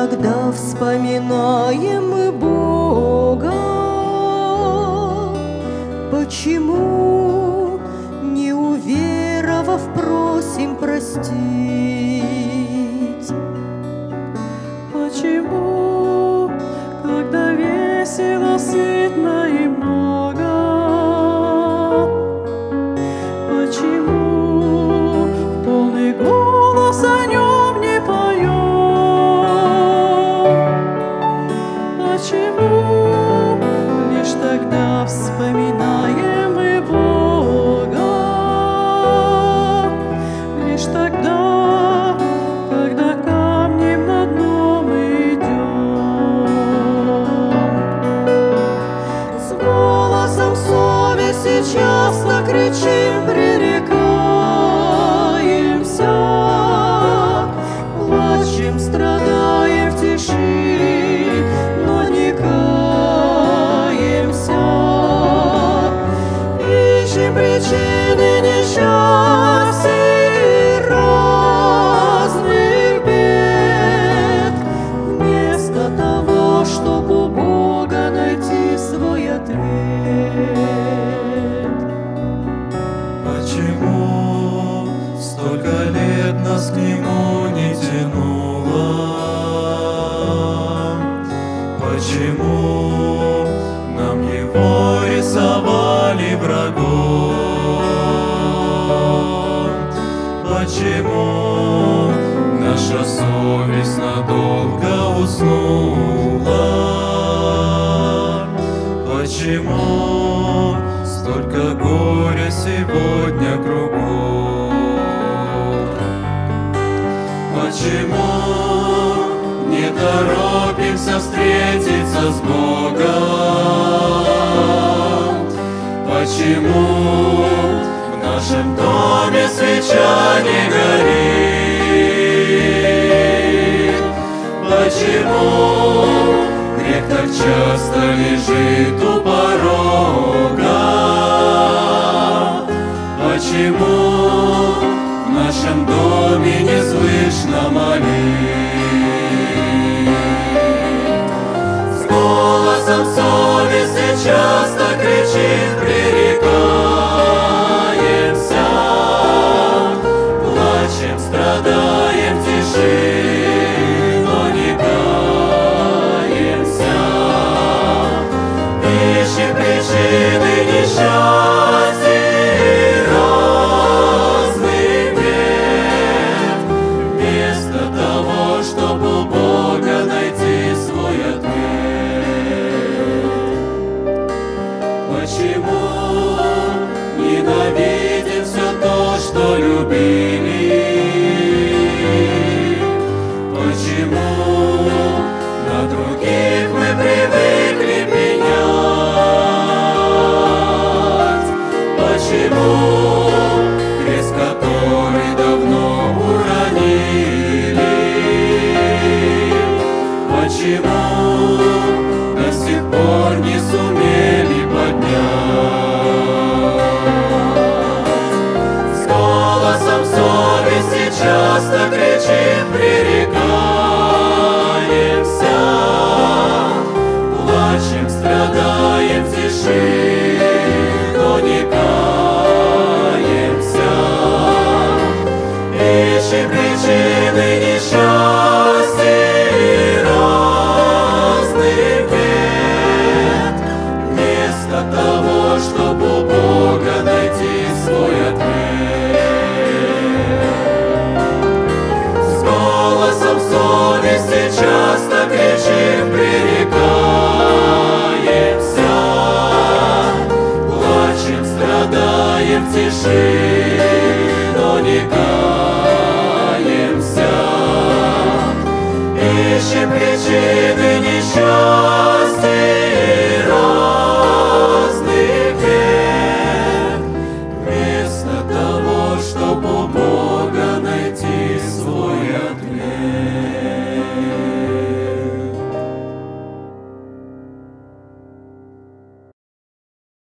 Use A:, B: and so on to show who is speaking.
A: тогда вспоминаем мы Бога? Почему, не уверовав, просим простить?
B: Почему, когда весело, сытно и много? Почему в полный голос о нем не поем? Почему лишь тогда вспоминаем мы Бога? Лишь тогда, когда камнем на дно мы идем. С голосом совести часто кричим, пререкаемся, плачем, страдаем в тиши, но не каемся. Ищем причины несчастья и разных бед, вместо того, чтобы у Бога найти свой ответ.
C: Почему столько лет нас к Нему не тянуло? Почему нам Его рисовали врагом? Почему наша совесть надолго уснула? Почему столько горя сегодня кругом? Почему не торопимся встретиться с Богом? Почему в нашем доме свеча не горит? Почему грех так часто лежит у порога? Почему в нашем доме не слышно молитв? С голосом совести часто кричит, пререкаемся, плачем, страдаем в тиши, но не каемся. Ищем причины несчастья и разных бед, вместо того, чтобы у Бога найти свой ответ. Почему ненавидим все то, что любили? Почему на других мы привыкли пенять? Почему крест, который давно уронили? Почему до сих пор не сумели поднять? С голосом совести часто кричим, пререкаемся, плачем, страдаем в тиши, но не каемся. Ищем причины несчастья и разных бед, вместо того, чтобы у Бога найти свой ответ. С голосом совести часто кричим, пререкаемся, плачем, страдаем в тиши, но не каемся. Ищем причины несчастья